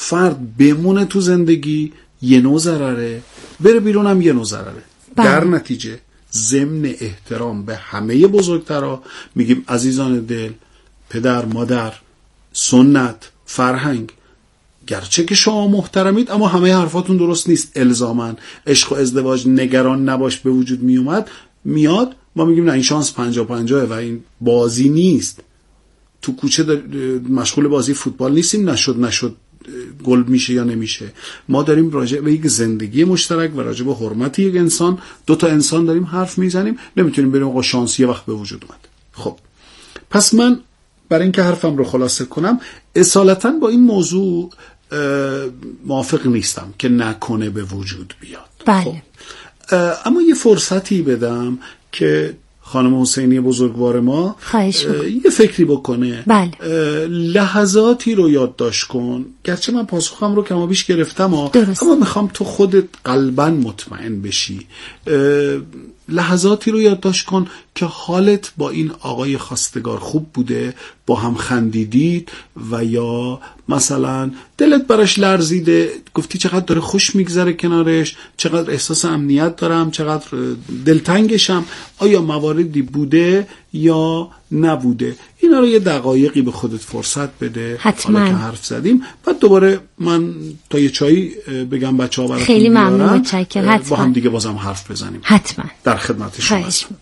فرد بمونه تو زندگی یه نوع ضرره، بره بیرون هم یه نوع ضرره. در نتیجه ضمن احترام به همه بزرگترها میگیم عزیزان دل، پدر، مادر، سنت، فرهنگ، گرچه که شما محترمید اما همه حرفاتون درست نیست. الزاماً عشق و ازدواج نگران نباش به وجود میاد، ما میگیم نه این شانس 50-50 و این بازی نیست. تو کوچه مشغول بازی فوتبال نیستیم، نشد گل میشه یا نمیشه. ما داریم راجع به یک زندگی مشترک و راجع به حرمت یک انسان، دو تا انسان داریم حرف میزنیم. نمیتونیم بریم آقا شانس یه وقت به وجود اومد. خب پس من برای اینکه حرفم رو خلاصه کنم، اصالتا با این موضوع موافق نیستم که نکنه به وجود بیاد. بله. خب. اما یه فرصتی بدم که خانم حسینی بزرگوار ما یه فکری بکنه. بله. لحظاتی رو یادداشت کن، گرچه من پاسخم رو کمابیش گرفتم اما میخوام تو خودت قلباً مطمئن بشی. لحظاتی رو یادداشت کن که حالت با این آقای خواستگار خوب بوده، با هم خندیدید و یا مثلا دلت براش لرزیده، گفتی چقدر داره خوش میگذره کنارش، چقدر احساس امنیت دارم، چقدر دلتنگشم. آیا مواردی بوده یا نبوده؟ اینا رو یه دقایقی به خودت فرصت بده. حتما. حالا که حرف زدیم بعد دوباره من تا یه چایی بگم بچه‌ها براتون خیلی ممنون، متشکرم. با هم دیگه بازم حرف بزنیم. حتما. در خدمت شما هستم.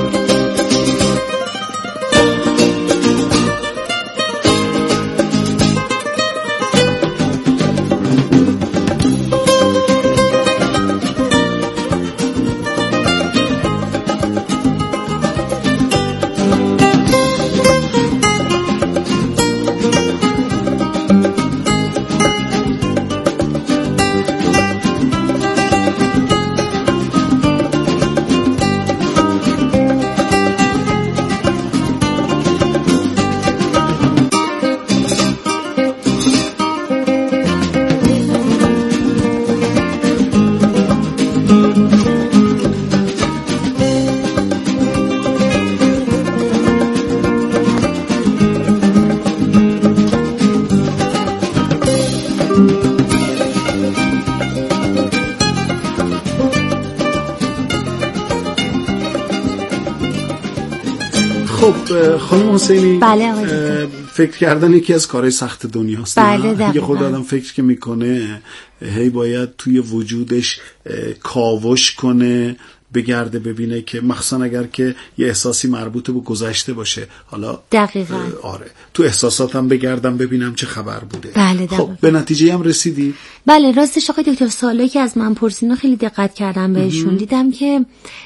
خانم حسینی، بله فکر کردن یکی از کارهای سخت دنیاست. بله یه خود آدم فکر که میکنه هی باید توی وجودش کاوش کنه، بگرده ببینه که مخصوصا اگر که یه احساسی مربوط به گذشته باشه. حالا دقیقاً آره تو احساساتم بگردم ببینم چه خبر بوده. بله خب به نتیجه هم رسیدی؟ بله راستش آقای دکتر سوالی که از من پرسیدن خیلی دقت کردم بهشون. دیدم که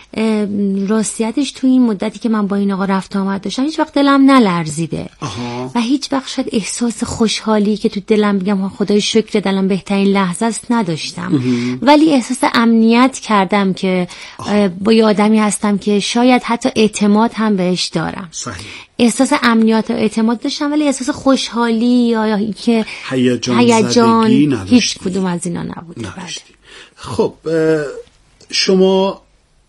راستیتش توی این مدتی که من با این آقا رفت آمد داشتم هیچ وقت دلم نلرزیده. و هیچ وقت شاید احساس خوشحالی که تو دلم بگم خدای شکر دلم بهترین لحظه است نداشتم. ولی احساس امنیت کردم که با یه آدمی هستم که شاید حتی اعتماد هم بهش دارم. صحیح. احساس امنیت و اعتماد داشتم ولی احساس خوشحالی یا که هیجان هیچ کدوم از اینا نبود. خب شما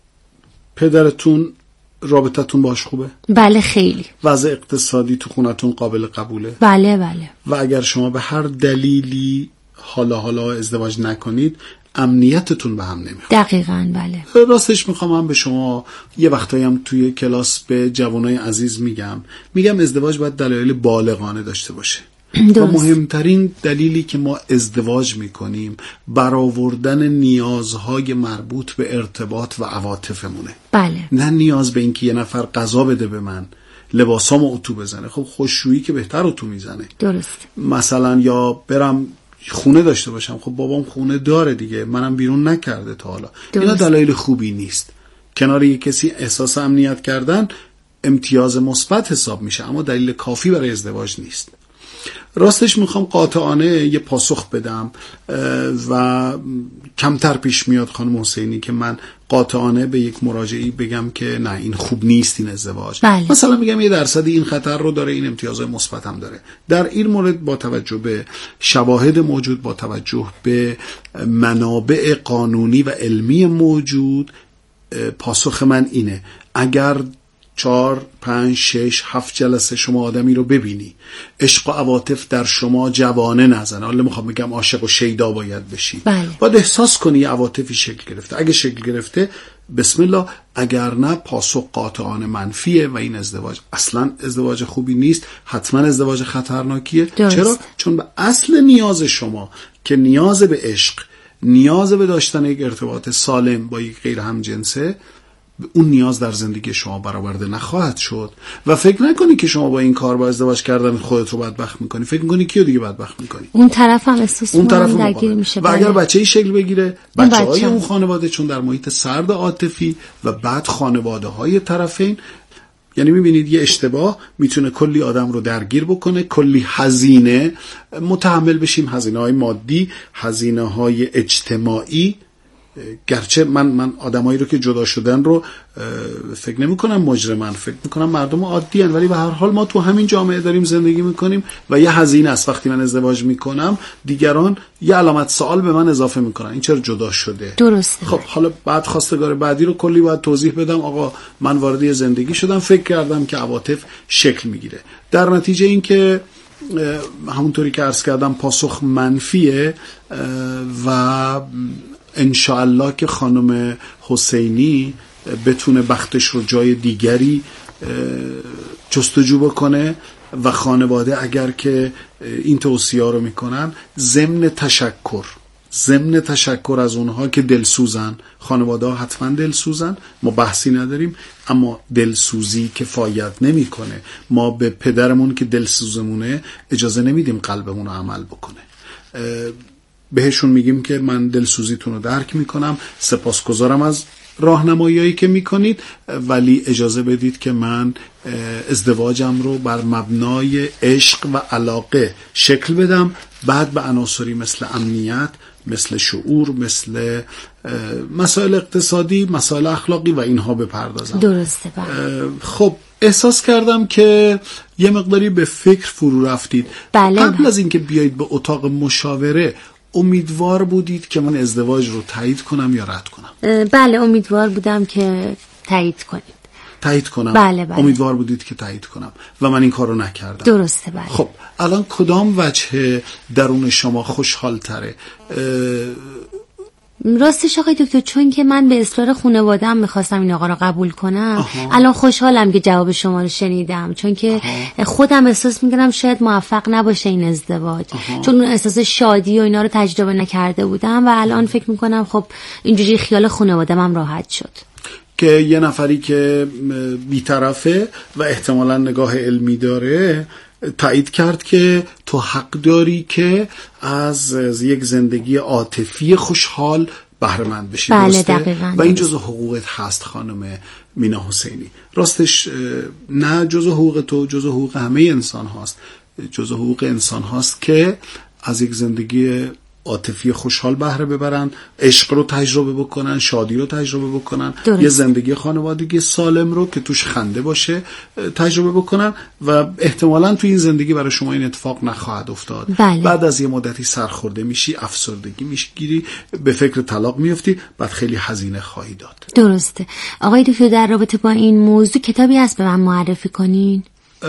پدرتون رابطتون باش خوبه؟ بله خیلی. وضع اقتصادی تو خونتون قابل قبوله؟ بله بله. و اگر شما به هر دلیلی حالا ازدواج نکنید امنیتتون به هم نمیخواد؟ دقیقاً بله. راستش میخوام هم به شما یه وقتایی هم توی کلاس به جوانای عزیز میگم ازدواج باید دلایل بالغانه داشته باشه. و مهمترین دلیلی که ما ازدواج میکنیم برآوردن نیازهای مربوط به ارتباط و عواطفمونه. بله. نه نیاز به اینکه یه نفر غذا بده به من، لباسامو اتو بزنه. خب خوشرویی که بهتر اتو میزنه. درست. مثلا یا برم خونه داشته باشم، خب بابام خونه داره دیگه، منم بیرون نکرده تا حالا. اینا دلایل خوبی نیست. کنار یک کسی احساس امنیت کردن امتیاز مثبت حساب میشه اما دلیل کافی برای ازدواج نیست. راستش میخوام قاطعانه یه پاسخ بدم و کمتر پیش میاد خانم حسینی که من قاطعانه به یک مراجعی بگم که نه این خوب نیست این ازدواج. بله. مثلا میگم یه درصدی این خطر رو داره، این امتیازهای مثبت هم داره. در این مورد با توجه به شواهد موجود، با توجه به منابع قانونی و علمی موجود، پاسخ من اینه: اگر 4 5 6 7 جلسه شما آدمی رو ببینی، عشق و عواطف در شما جوانه نزنه. حالا میخوام بگم عاشق و شیدا باید بشی. باید احساس کنی عواطفی شکل گرفته. اگه شکل گرفته بسم الله، اگر نه پاسخ قاطعانه منفیه و این ازدواج اصلا ازدواج خوبی نیست، حتما ازدواج خطرناکیه. چرا؟ چون به اصل نیاز شما که نیاز به عشق، نیاز به داشتن یک ارتباط سالم با یک غیر همجنسه، اون نیاز در زندگی شما برآورده نخواهد شد. و فکر نکنی که شما با این کار، با ازدواج کردن خودت رو بدبخت میکنی. فکر میکنی کیو دیگه بدبخت میکنی؟ اون طرف هم احساس درگیر میشه. و اگر بچه‌ای شکل بگیره، بچه‌های اون خانواده، چون در محیط سرد عاطفی و بعد خانواده‌های طرفین، یعنی میبینید یه اشتباه میتونه کلی آدم رو درگیر بکنه، کلی هزینه متحمل بشیم، هزینه‌های مادی، هزینه‌های اجتماعی. گرچه من آدمایی رو که جدا شدن رو فکر نمی کنم مجرمن، فکر می کنم مردم عادی هن، ولی به هر حال ما تو همین جامعه داریم زندگی میکنیم و یه هزینه است. وقتی من ازدواج میکنم دیگران یه علامت سوال به من اضافه میکنن، این چرا جدا شده؟ درسته. خب حالا بعد خواستگار بعدی رو کلی باید توضیح بدم، آقا من وارد زندگی شدم، فکر کردم که عواطف شکل میگیره، در نتیجه این که همونطوری که عرض کردم پاسخ منفیه. و انشاءالله که خانم حسینی بتونه بختش رو جای دیگری جستجو بکنه و خانواده اگر که این توصیه رو میکنن، ضمن تشکر از اونها که دلسوزن، خانواده ها حتما دلسوزن، ما بحثی نداریم، اما دلسوزی کفایت نمیکنه. ما به پدرمون که دلسوزمونه اجازه نمیدیم قلبمون رو عمل بکنه. بهشون میگیم که من دلسوزیتون رو درک میکنم، سپاسگزارم از راهنماییایی که میکنید، ولی اجازه بدید که من ازدواجم رو بر مبنای عشق و علاقه شکل بدم، بعد به عناصری مثل امنیت، مثل شعور، مثل مسائل اقتصادی، مسائل اخلاقی و اینها بپردازم. درسته. خب احساس کردم که یه مقداری به فکر فرو رفتید. قبل از اینکه بیایید به اتاق مشاوره امیدوار بودید که من ازدواج رو تایید کنم یا رد کنم؟ بله امیدوار بودم که تایید کنم. بله. امیدوار بودید که تایید کنم و من این کار رو نکردم. درسته. بله. خب الان کدام وجه درون شما خوشحال تره؟ راستش آقای دکتر، چون که من به اصرار خانواده‌ام می‌خواستم این آقا رو قبول کنم، الان خوشحالم که جواب شما رو شنیدم، چون که خودم احساس می‌کردم شاید موفق نباشه این ازدواج، چون اون احساس شادی و اینا رو تجربه نکرده بودم و الان فکر می‌کنم خب اینجوری خیال خانواده‌ام هم راحت شد که یه نفری که بی‌طرفه و احتمالاً نگاه علمی داره تایید کرد که تو حق داری که از یک زندگی عاطفی خوشحال بهره مند بشی. بله دقیقاً. و این جزء حقوقت هست خانم مینا حسینی. راستش نه جزء حقوق تو، جزء حقوق همه انسان هاست. جزء حقوق انسان هاست که از یک زندگی عاطفی خوشحال بهره ببرن، عشق رو تجربه بکنن، شادی رو تجربه بکنن، یه زندگی خانوادگی سالم رو که توش خنده باشه تجربه بکنن و احتمالاً تو این زندگی برای شما این اتفاق نخواهد افتاد. بله. بعد از یه مدتی سرخورده میشی، افسردگی میگیری، به فکر طلاق میفتی، بعد خیلی هزینه خواهی داد. درسته. آقای دکتر در رابطه با این موضوع کتابی هست به من معرفی کنین؟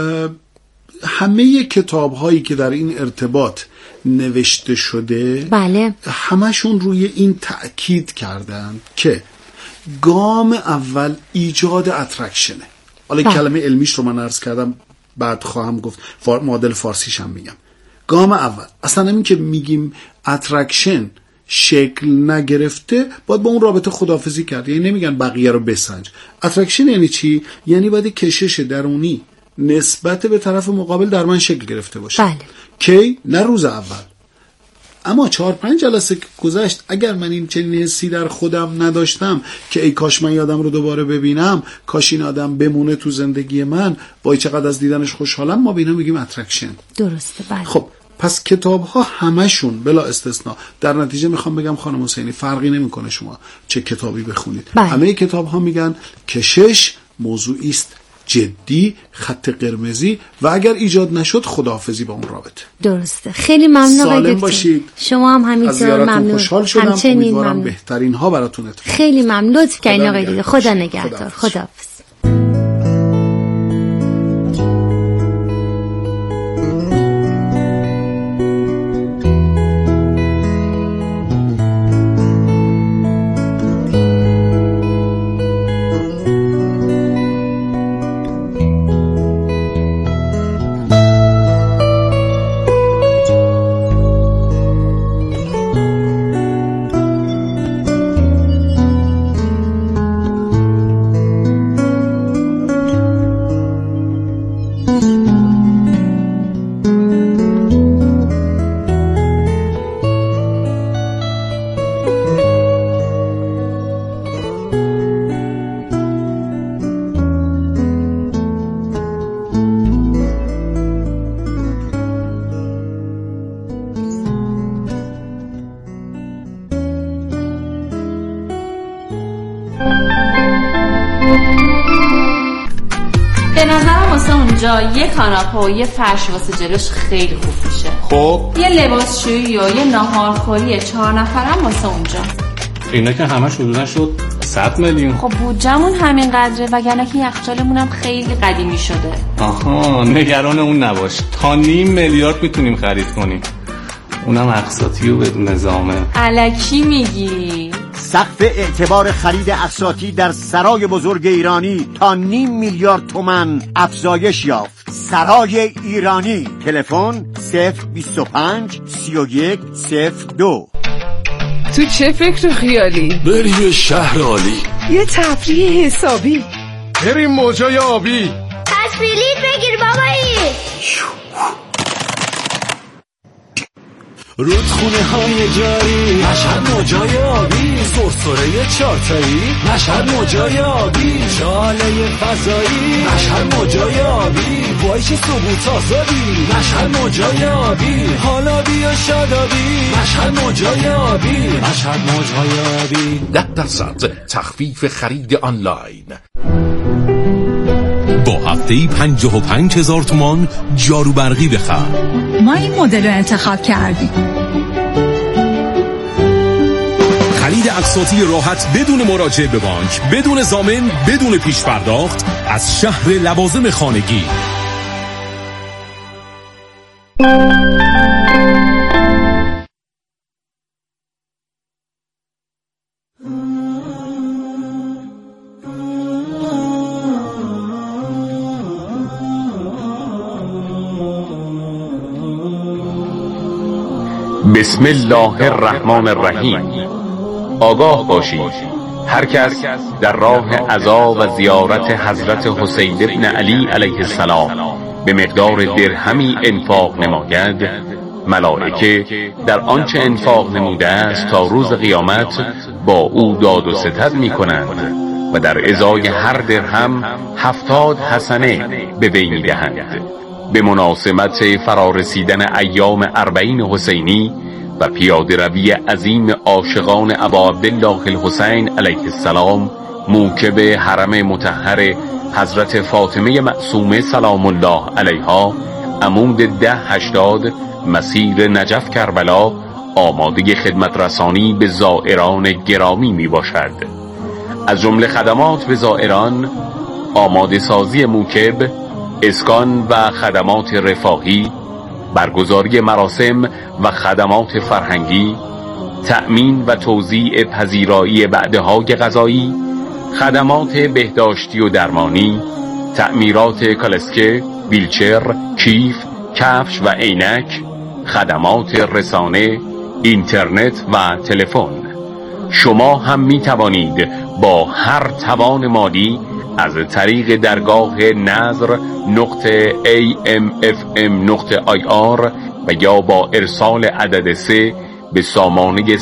همه کتاب هایی که در این ارتباط نوشته شده، بله، همشون روی این تأکید کردن که گام اول ایجاد اترکشنه. حالا کلمه علمیش رو من عرض کردم، بعد خواهم گفت معادل فارسیش هم میگم. گام اول اصلا همین که میگیم اترکشن شکل نگرفته، باید با اون رابطه خداحافظی کرد. یعنی نمیگن بقیه رو بسنج. اترکشن یعنی چی؟ یعنی باید کشش درونی نسبت به طرف مقابل در من شکل گرفته باشه. بله. کی؟ نه روز اول، اما 4-5 جلسه گذشت اگر من این چنین حسی در خودم نداشتم که ای کاش من یادم رو دوباره ببینم، کاش این آدم بمونه تو زندگی من، وای چقدر از دیدنش خوشحالم، ما به اینا میگیم اترکشن. درسته. بله. خب پس کتاب ها همشون بلا استثناء، در نتیجه میخوام بگم خانم حسینی فرقی نمیکنه شما چه کتابی بخونید. بله. همه کتاب ها میگن کشش موضوعی است جدی، خط قرمزی و اگر ایجاد نشد خداحافظی با اون رابطه. درسته. خیلی ممنون آقای دکتر. باشید. شما هم همینطور. ممنون. خوشحال شدم. امیدوارم بهترین ها براتون اتفاق. خیلی ممنون. لطف کردین آقای دکتر. خدا نگهدار. خداحافظ. اونجا یه کاناپه و یه فرش واسه جلوش خیلی خوب میشه. خب یه لباسشویی و یه ناهارخوری 4 نفرم واسه اونجا. اینا که همش حدودا شد 100 میلیون. خب بودجمون همین قدره وگرنه که یخچالمونم خیلی قدیمی شده. آها نگران اون نباش، تا 500 میلیارد میتونیم خرید کنیم، اونم اقساطی و بدون زامن. الکی میگی؟ سقف اعتبار خرید اقساطی در سرای بزرگ ایرانی تا 500 میلیارد تومان افزایش یافت. سرای ایرانی. تلفن 025 31 02. تو چه فکر خیالی؟ بریم شهر عالی، یه تفریح حسابی، بریم موجای آبی، پس بلیط بگیر بابایی. رودخونه های جاری، مشهد موجای آبی، سرسره 4 تایی، مشهد موجای آبی، شاله فضایی، مشهد موجای آبی، وایش ثبوت آزادی، مشهد موجای آبی، حالا بیا شادابی، مشهد موجای آبی، مشهد موجای آبی. 10% تخفیف خرید آنلاین. با هفته‌ای 55,000 تومان جارو برقی بخر. ما این مدل رو انتخاب کردیم. خرید اقساطی راحت بدون مراجعه به بانک، بدون ضامن، بدون پیش پرداخت از شهر لوازم خانگی. بسم الله الرحمن الرحیم. آگاه باشید هر کس در راه عزا و زیارت حضرت حسین ابن علی علیه السلام به مقدار درهمی انفاق نماید، ملائکه در آنچه انفاق نموده است تا روز قیامت با او داد و ستد می کنند و در ازای هر درهم 70 حسنه به وی می دهند. به مناسبت فرارسیدن ایام 40 حسینی و پیاده روی عظیم عاشقان ابا عبدالله الحسین علیه السلام موکب حرم مطهر حضرت فاطمه معصومه سلام الله علیها، عمود 1080 مسیر نجف کربلا آماده خدمت رسانی به زائران گرامی می باشد. از جمله خدمات به زائران: آماده سازی موکب، اسکان و خدمات رفاهی، برگزاری مراسم و خدمات فرهنگی، تأمین و توزیع پذیرایی بعدهای غذایی، خدمات بهداشتی و درمانی، تعمیرات کالسکه، ویلچر، کیف، کفش و عینک، خدمات رسانه، اینترنت و تلفن. شما هم می توانید با هر توان مالی از طریق درگاه nazr.amfm.ir و یا با ارسال عدد 3 به سامانه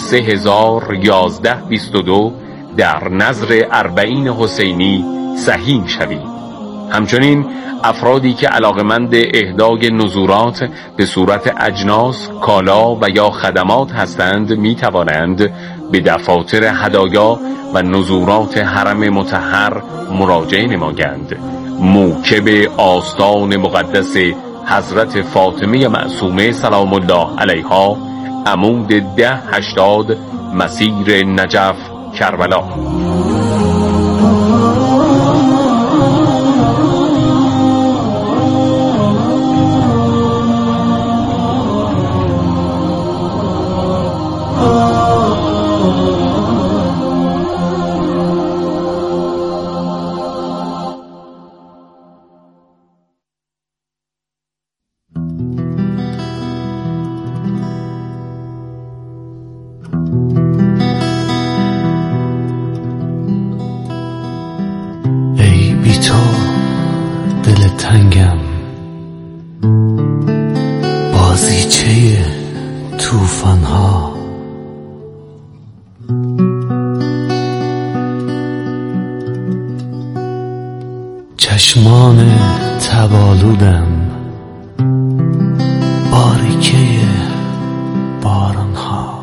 301122 در نظر 40 حسینی سهیم شوید. همچنین افرادی که علاقمند اهدای نذورات به صورت اجناس، کالا و یا خدمات هستند می توانند به دفاتر هدایا و نذورات حرم مطهر مراجعه نمایند. موکب آستان مقدس حضرت فاطمه معصومه سلام الله علیها، عمود 1080 مسیر نجف کربلا. تنگم، بازیچه توفانها، چشمان تبالودم، باریکه بارانها.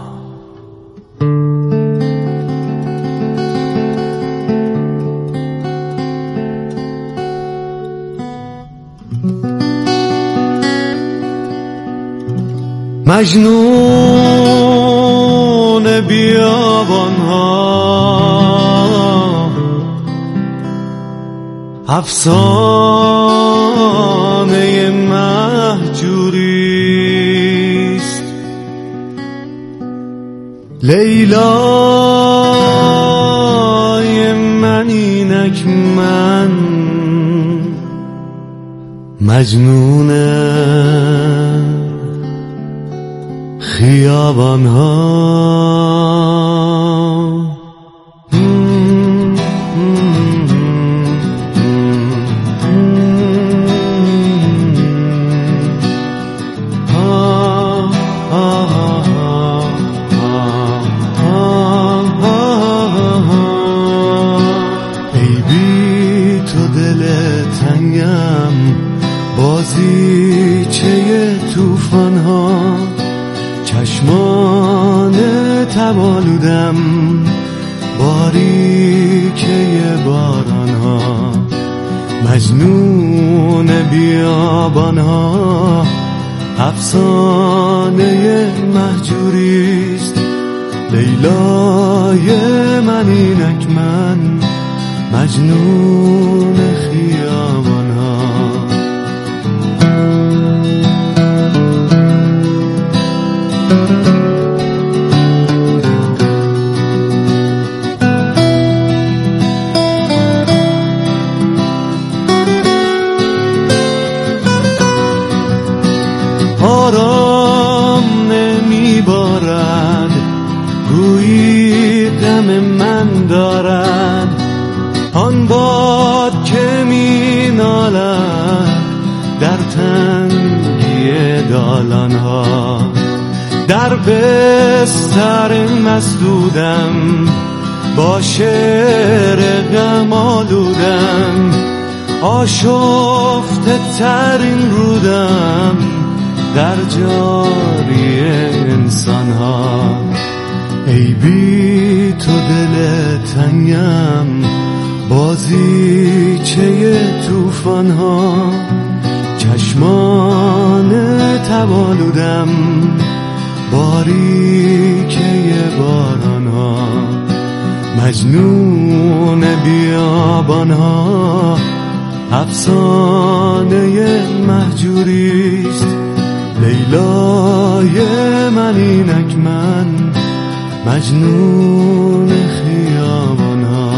مجنون بیابانها افسانه مهجوریست لیلای من اینک من مجنون خیابانها چشمان تبالودم باریکه بارانها مجنون بیابانها افسانه مهجوریست لیلای من اینک من مجنون خیابانها آرام نمیبارد گویی غم من دارد آن باد که می نالد در تنگی دالانها در بستر مسدودم با شعر غم آلودم آشفته ترین رودم در جاری انسانها ای بی تو دل تنگم بازیچه توفانها چشمان تبالودم باریکه بارانها مجنون بیابانها افسانه مهجوریست لیلای من اینک من مجنون خیابانها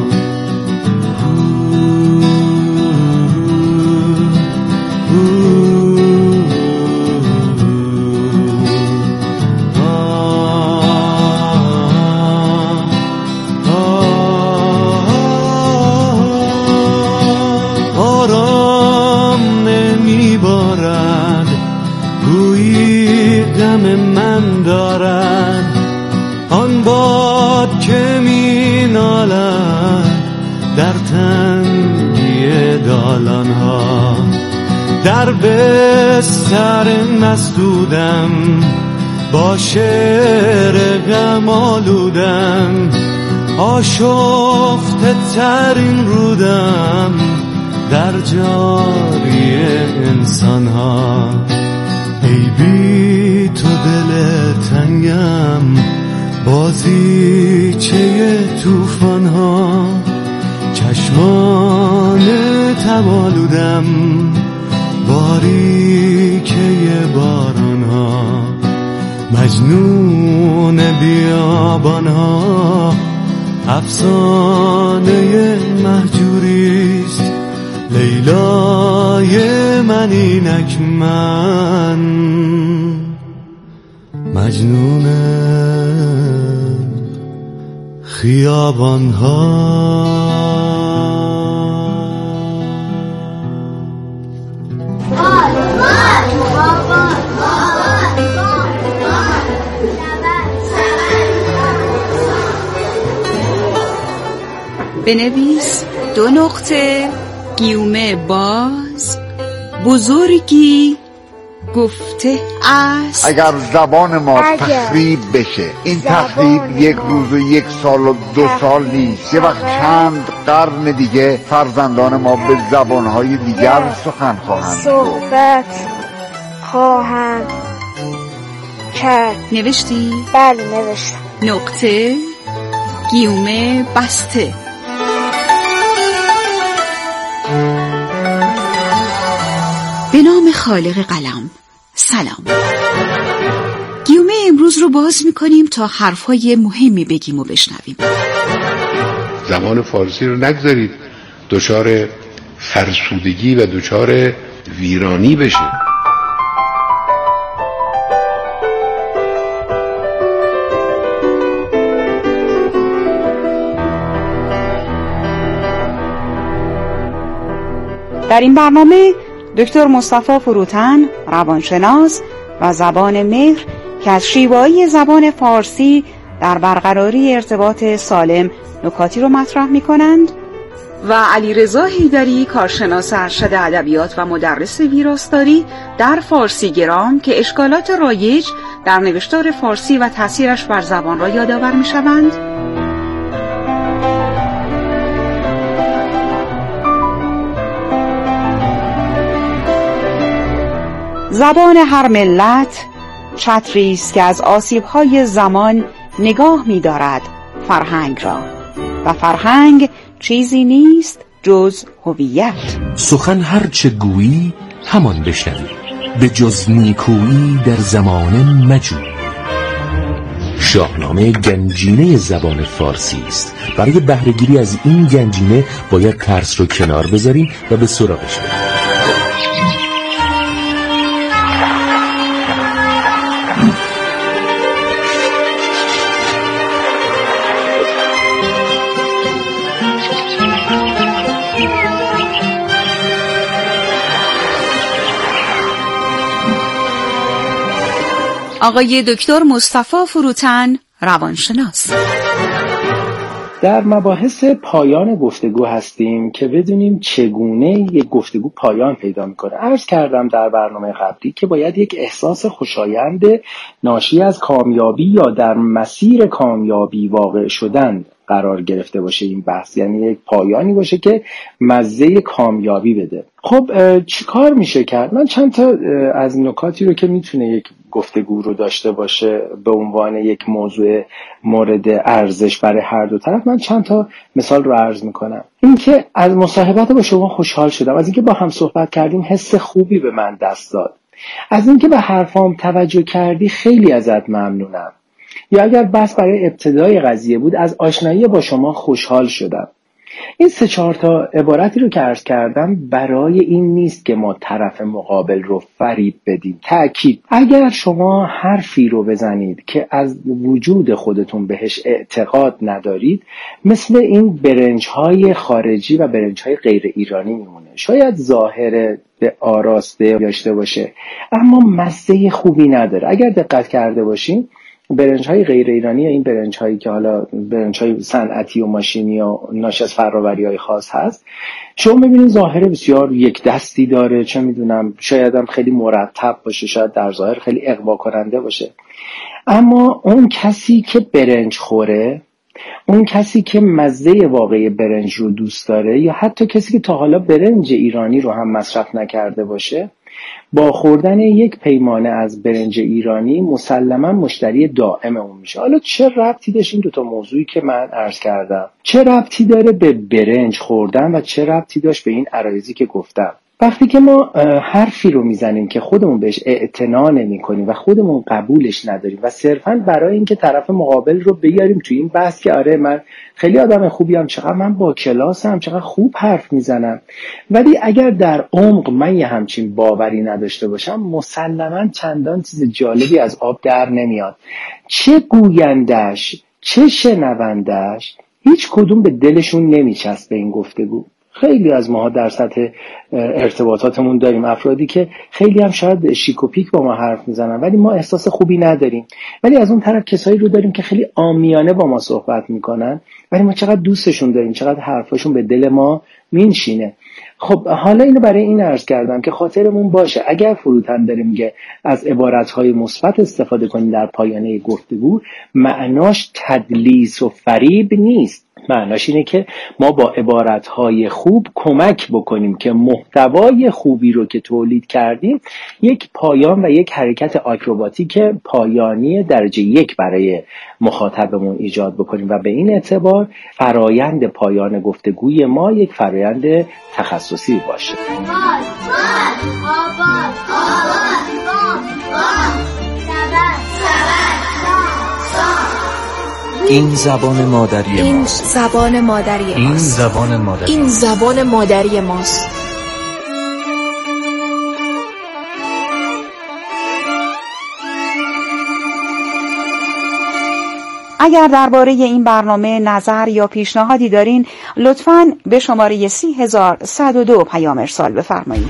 آرام نمیبارد گویی غم من دارد آن باد که می نالد در تنگی دالانها در بستر مسدودم با شعر غم آلودم آشفته ترین رودم در جاری انسانها ای بی تو دل تنگم بازیچه توفانها چشمان تبالودم باریکه بارانها مجنون بیابانها افسانه مهجوریست لیلای من اینک من مجنون خیابانها بنویس 2 گیومه باز بزرگی گفته است اگر زبان ما تخریب بشه این تخریب 1 روز و 1 سال و 2 سال نیست یه وقت چند قرن دیگه فرزندان ما به زبانهای دیگر سخن خواهند صحبت خواهند کرد. نوشتی؟ بله نوشتم. نقطه گیومه بسته. به نام خالق قلم. سلام. گیومه امروز رو باز میکنیم تا حرفهای مهمی بگیم و بشنویم. زبان فارسی رو نگذارید دچار فرسودگی و دچار ویرانی بشه. در این برنامه دکتر مصطفی فروتن، روانشناس و زبان مهر که از شیوایی زبان فارسی در برقراری ارتباط سالم نکاتی رو مطرح می کنند و علیرضا حیدری، کارشناس ارشد ادبیات و مدرس ویراستاری در فارسی گرام که اشکالات رایج در نوشتار فارسی و تاثیرش بر زبان را یادآور می شوند. زبان هر ملت چتری است که از آسیب‌های زمان نگاه می‌دارد فرهنگ را و فرهنگ چیزی نیست جز هویت. سخن هر چه گویی همان بشنوی، به جز نیکویی در زمانه مجو. شاهنامه گنجینه زبان فارسی است. برای بهره‌گیری از این گنجینه باید ترس رو کنار بذاریم و به سراغش بریم. آقای دکتر مصطفی فروتن، روانشناس. در مباحث پایان گفتگو هستیم که بدونیم چگونه یک گفتگو پایان پیدا میکنه. عرض کردم در برنامه قبلی که باید یک احساس خوشایند ناشی از کامیابی یا در مسیر کامیابی واقع شدن قرار گرفته باشه این بحث، یعنی یک پایانی باشه که مزه کامیابی بده. خب چی کار میشه کرد؟ من چند تا از نکاتی رو که میتونه یک گفتگو رو داشته باشه به عنوان یک موضوع مورد ارزش برای هر دو طرف، من چند تا مثال رو عرض میکنم. اینکه از مصاحبت با شما خوشحال شدم، از اینکه با هم صحبت کردیم حس خوبی به من دست داد، از اینکه به حرفام توجه کردی خیلی ازت ممنونم، یا اگر بس برای ابتدای قضیه بود از آشنایی با شما خوشحال شدم. این 3-4 تا عبارتی رو که عرض کردم برای این نیست که ما طرف مقابل رو فریب بدیم. تأکید، اگر شما حرفی رو بزنید که از وجود خودتون بهش اعتقاد ندارید، مثل این برنج‌های خارجی و برنج‌های غیر ایرانی میمونه. شاید ظاهر به آراسته داشته باشه اما مزه خوبی نداره. اگر دقت کرده باشین برنج‌های غیر ایرانی یا این برنج‌هایی که حالا برنج‌های صنعتی و ماشینی و ناشی از فرآوری‌های خاص هست، شما ببینید ظاهر بسیار یک دستی داره، چه میدونم شاید هم خیلی مرتب باشه، شاید در ظاهر خیلی اغوا کننده باشه، اما اون کسی که برنج خوره، اون کسی که مزه واقعی برنج رو دوست داره، یا حتی کسی که تا حالا برنج ایرانی رو هم مصرف نکرده باشه، با خوردن یک پیمانه از برنج ایرانی مسلما مشتری دائم اون میشه. حالا چه ربطی داشت این دوتا موضوعی که من عرض کردم؟ چه ربطی داره به برنج خوردن و چه ربطی داشت به این عرایضی که گفتم؟ وقتی که ما حرفی رو میزنیم که خودمون بهش اعتنا نمی‌کنیم و خودمون قبولش نداریم و صرفاً برای اینکه طرف مقابل رو بیاریم تو این بحث که آره من خیلی آدم خوبیم، چقدر من با کلاسم، چقدر خوب حرف میزنم، ولی اگر در عمق من یه همچین باوری نداشته باشم، مسلماً چندان چیز جالبی از آب در نمیاد. چه گویندش چه شنوندش هیچ کدوم به دلشون نمیچسبه این گفتگو. خیلی از ماها در سطح ارتباطاتمون داریم افرادی که خیلی هم شاید شیک و پیک با ما حرف میزنن ولی ما احساس خوبی نداریم، ولی از اون طرف کسایی رو داریم که خیلی عامیانه با ما صحبت میکنن ولی ما چقدر دوستشون داریم، چقدر حرفاشون به دل ما مینشینه. خب حالا اینو برای این عرض کردم که خاطرمون باشه اگر فروتن داره میگه از عبارتهای مثبت استفاده کنیم در پایانه گفتگو، معناش تدلیس و فریب نیست. معناش اینه که ما با عبارتهای خوب کمک بکنیم که محتوای خوبی رو که تولید کردیم یک پایان و یک حرکت آکروباتیک پایانی درجه 1 برای مخاطبمون ایجاد بکنیم و به این اعتبار فرایند پایان گفتگوی ما یک فرایند تخصصی باشه. این زبان مادری ماست. این زبان مادری ماست. این زبان مادری. این زبان مادری ماست. اگر درباره این برنامه نظر یا پیشنهادی دارین لطفاً به شماره 30102 پیام ارسال بفرمایید.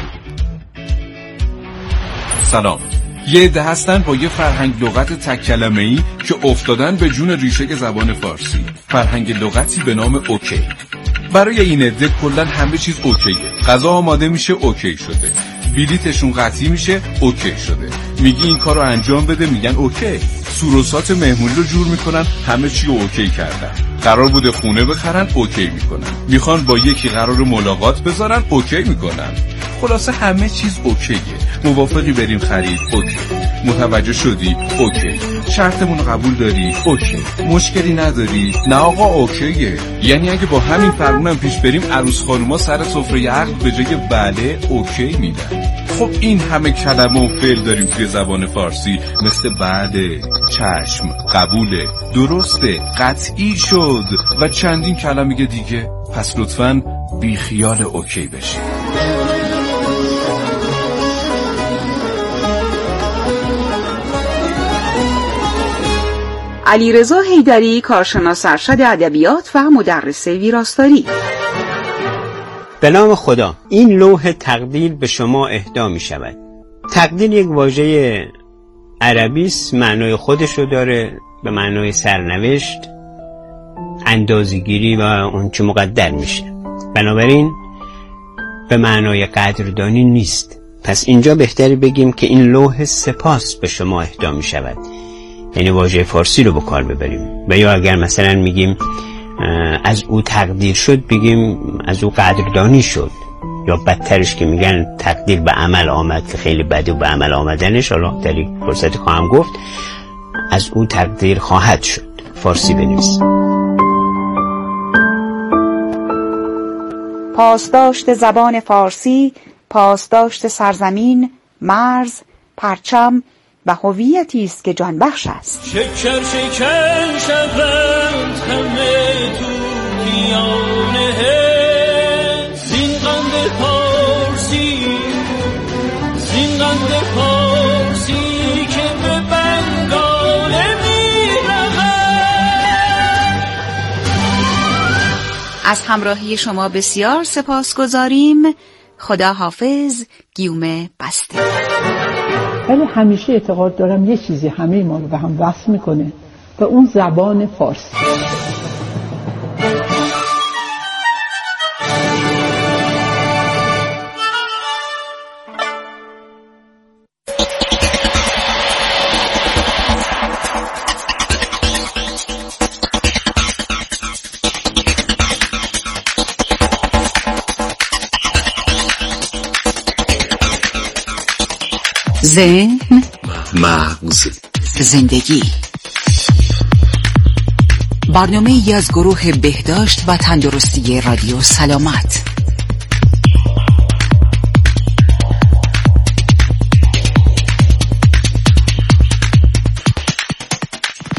سلام. یه عده هستن با یه فرهنگ لغت تک کلمه‌ای که افتادن به جون ریشه زبان فارسی. فرهنگ لغتی به نام اوکی. برای این عده کلاً همه چیز اوکیه. غذا آماده میشه اوکی شده. بلیتشون قطعی میشه اوکی شده. میگی این کارو انجام بده میگن اوکی. سوروسات مهمونی رو جور میکنن همه چی رو اوکی کردن. قرار بوده خونه بخرن اوکی میکنن. میخوان با یکی قرار ملاقات بذارن اوکی میکنن. خلاصه همه چیز اوکیه. موافقی بریم خرید؟ اوکی. متوجه شدی؟ اوکی. شرطمون رو قبول داری؟ اوکی. مشکلی نداری؟ نه آقا اوکیه. یعنی اگه با همین فرمونم پیش بریم عروس خانوما سر سفره عقد به جای بله اوکی میدن. خب این همه کلمه و فعل داریم توی زبان فارسی مثل بله، چشم، قبوله، درسته، قطعی شد و چندین کلمه دیگه. پس لطفاً بی خیال اوکی بشی. علیرضا حیدری، کارشناس ارشد ادبیات و مدرس ویراستاری. به نام خدا، این لوح تقدیر به شما اهدا می شود. تقدیر یک واژه عربی است، معنای خودش رو داره، به معنای سرنوشت، اندازه‌گیری و اون چه مقدر میشه. بنابراین به معنای قدردانی نیست. پس اینجا بهتری بگیم که این لوح سپاس به شما اهدا می شود، یعنی واژه فارسی رو به کار ببریم. و یا اگر مثلا میگیم از او تقدیر شد، بگیم از او قدردانی شد. یا بدترش که میگن تقدیر به عمل آمد، که خیلی بده و به عمل آمدنش، حالا در یک فرصتی خواهم گفت، از او تقدیر خواهد شد. فارسی بنویس. پاسداشت زبان فارسی، پاسداشت سرزمین، مرز، پرچم و هویتی است که جان بخش است. شکر شکر شبند همه توتیانه زین قند پارسی، زین قند پارسی که به بنگاله میرود. از همراهی شما بسیار سپاسگزاریم. خدا حافظ. گیومه بسته. ولی همیشه اعتقاد دارم یه چیزی همه ما رو به هم وصل میکنه و اون زبان فارسی. ذهن، مغز، زندگی. برنامه‌ای از گروه بهداشت و تندرستی رادیو سلامت.